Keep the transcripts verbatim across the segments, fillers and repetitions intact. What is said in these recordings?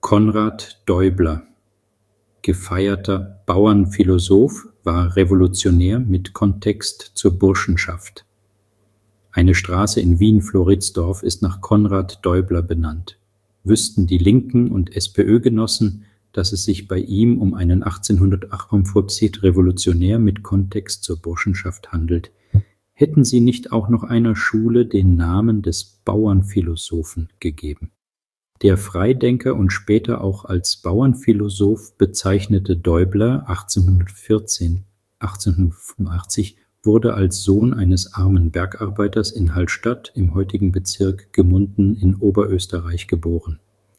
Konrad Däubler, gefeierter Bauernphilosoph, war Revolutionär mit Kontext zur Burschenschaft. Eine Straße in Wien-Floridsdorf ist nach Konrad Däubler benannt. Wüssten die Linken und SPÖ-Genossen, dass es sich bei ihm um einen achtzehnhundertachtundvierzig Revolutionär mit Kontext zur Burschenschaft handelt, hätten sie nicht auch noch einer Schule den Namen des Bauernphilosophen gegeben. Der Freidenker und später auch als Bauernphilosoph bezeichnete Däubler achtzehnhundertvierzehn – achtzehnhundertfünfundachtzig wurde als Sohn eines armen Bergarbeiters in Hallstatt im heutigen Bezirk Gmunden in Oberösterreich geboren.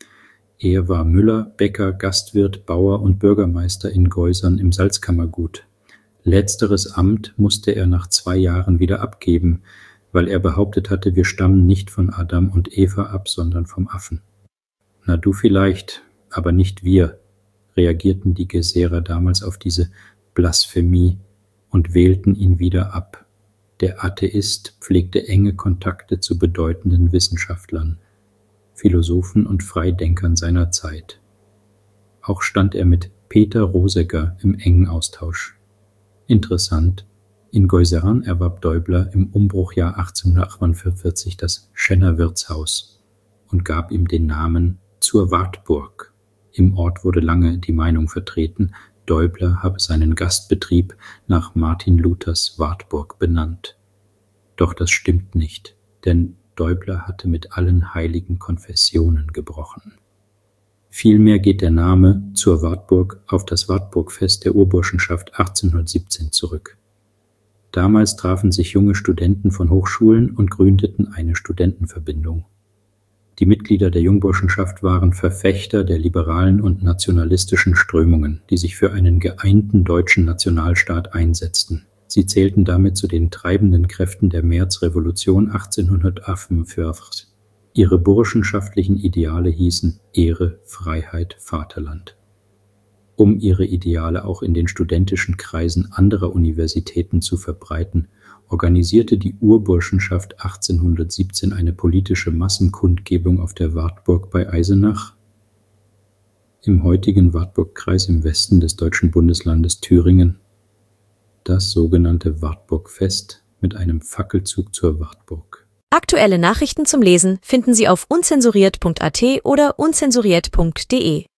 Er war Müller, Bäcker, Gastwirt, Bauer und Bürgermeister in Geusern im Salzkammergut. Letzteres Amt musste er nach zwei Jahren wieder abgeben, weil er behauptet hatte, wir stammen nicht von Adam und Eva ab, sondern vom Affen. Na du vielleicht, aber nicht wir, reagierten die Geserer damals auf diese Blasphemie und wählten ihn wieder ab. Der Atheist pflegte enge Kontakte zu bedeutenden Wissenschaftlern, Philosophen und Freidenkern seiner Zeit. Auch stand er mit Peter Rosegger im engen Austausch. Interessant, in Geusern erwarb Däubler im Umbruchjahr achtzehnhundertachtundvierzig das Schenner Wirtshaus und gab ihm den Namen Zur Wartburg. Im Ort wurde lange die Meinung vertreten, Däubler habe seinen Gastbetrieb nach Martin Luthers Wartburg benannt. Doch das stimmt nicht, denn Däubler hatte mit allen heiligen Konfessionen gebrochen. Vielmehr geht der Name Zur Wartburg auf das Wartburgfest der Urburschenschaft achtzehnhundertsiebzehn zurück. Damals trafen sich junge Studenten von Hochschulen und gründeten eine Studentenverbindung. Die Mitglieder der Jungburschenschaft waren Verfechter der liberalen und nationalistischen Strömungen, die sich für einen geeinten deutschen Nationalstaat einsetzten. Sie zählten damit zu den treibenden Kräften der Märzrevolution achtzehnhundertachtundfünfzig. Ihre burschenschaftlichen Ideale hießen Ehre, Freiheit, Vaterland. Um ihre Ideale auch in den studentischen Kreisen anderer Universitäten zu verbreiten, organisierte die Urburschenschaft achtzehnhundertsiebzehn eine politische Massenkundgebung auf der Wartburg bei Eisenach, im heutigen Wartburgkreis im Westen des deutschen Bundeslandes Thüringen, das sogenannte Wartburgfest mit einem Fackelzug zur Wartburg. Aktuelle Nachrichten zum Lesen finden Sie auf unzensuriert punkt a t oder unzensuriert punkt de.